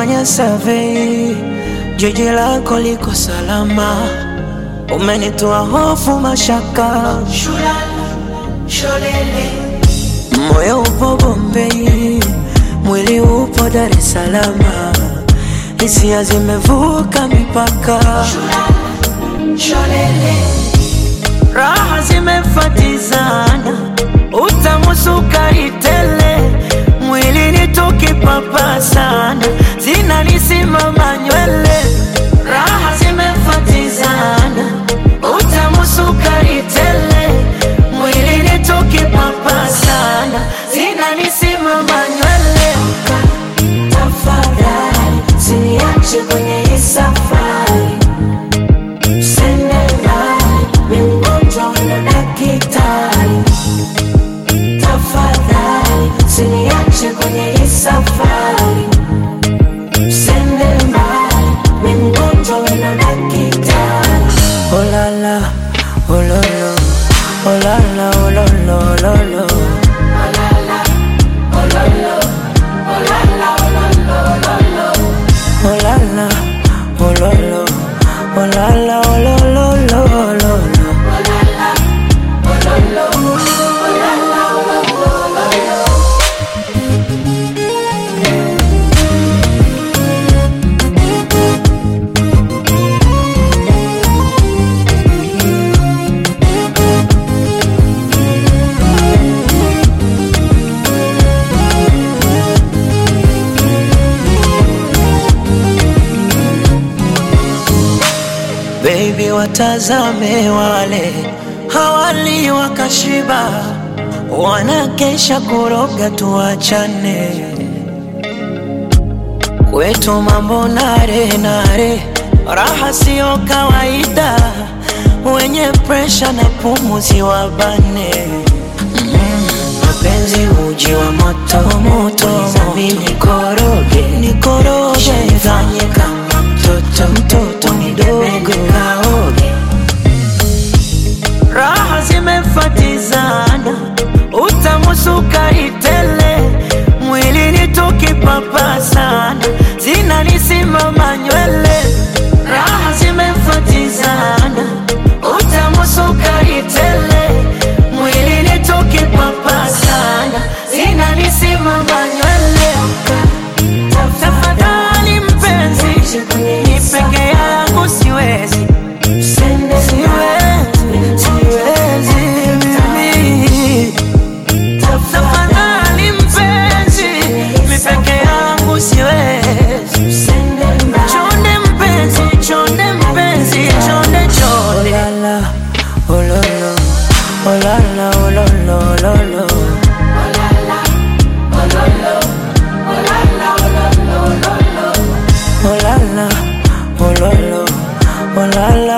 nimefanya survey, jiji lako liko salama, umenitoa hofu mashaka. Moyo upo Bombay, mwili upo Dar es Salaam, hisia zimevuka mipaka. Raha zimefatizana, utamu sukari tele, mwili ni tukipapa sana, zinanisimama nywele. Raha zimefatizana, utamu sukari tele, mwili ni tukipapa sana, zinanisimama nywele. Tafadhali usiniache kwenye hii safari, usiniache kwenye hii safari, usende mbali, mimi mgonjwa na daktari. Oh la la, oh lo lo, oh la la, oh lo lo, lo lo. Oh la la, oh lo lo, oh la la, oh lo lo, lo lo. Oh la la, oh lo lo, oh la la, oh lo lo, lo lo. Oh la la, oh lo lo, oh la la, oh lo lo, lo lo. Baby, watazame wale hawali wakashiba, wanakesha kuroga tuachane. Kwetu mambo nare nare, raha sio kawaida, wenye pressure na pumuzi wabane. Mapenzi uji wa moto moto, mimi nikoroge nikoroge, nifanye kama mtoto mdogo kaoge. Raha zimefatizana, utamu sukari tele, mwili ni tukipapa sana, zinanisimama nywele. Raha zimefatizana, utamu sukari tele, mwili ni tukipapa sana, zinanisimama nywele. Tafadhali mpenzi, ni peke yangu siwezi, siwezi mimi. Tafadhali mpenzi, ni peke yangu siwezi. Chonde mpenzi, chonde mpenzi, chonde chonde. Oh la la, oh lo lo, oh la la, oh lo lo, lo lo. Oh la la, oh lo lo, oh la la, oh lo lo, lo lo. Oh la la, oh lo lo, oh la la.